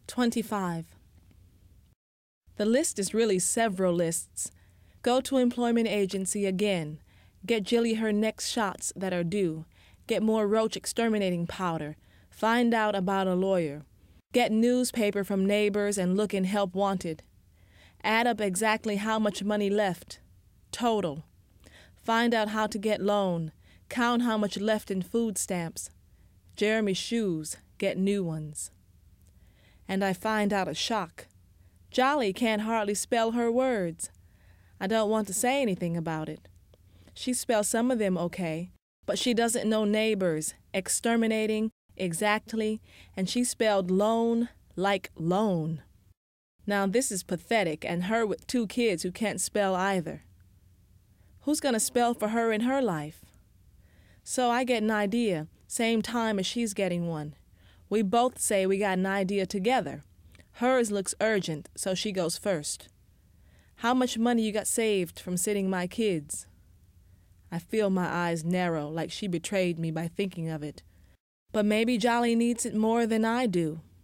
25. The list is really several lists. Go to employment agency again. Get Jilly her next shots that are due. Get more roach exterminating powder. Find out about a lawyer. Get newspaper from neighbors and look in help wanted. Add up exactly how much money left. Total. Find out how to get loan. Count how much left in food stamps. Jeremy's shoes. Get new ones. And I find out a shock. Jolly can't hardly spell her words. I don't want to say anything about it. She spells some of them okay, but she doesn't know neighbors, exterminating, exactly, and she spelled loan like loan. Now this is pathetic, and her with 2 kids who can't spell either. Who's going to spell for her in her life? So I get an idea, same time as she's getting one. We both say we got an idea together. Hers looks urgent, so she goes first. How much money you got saved from sitting my kids? I feel my eyes narrow, like she betrayed me by thinking of it. But maybe Jolly needs it more than I do.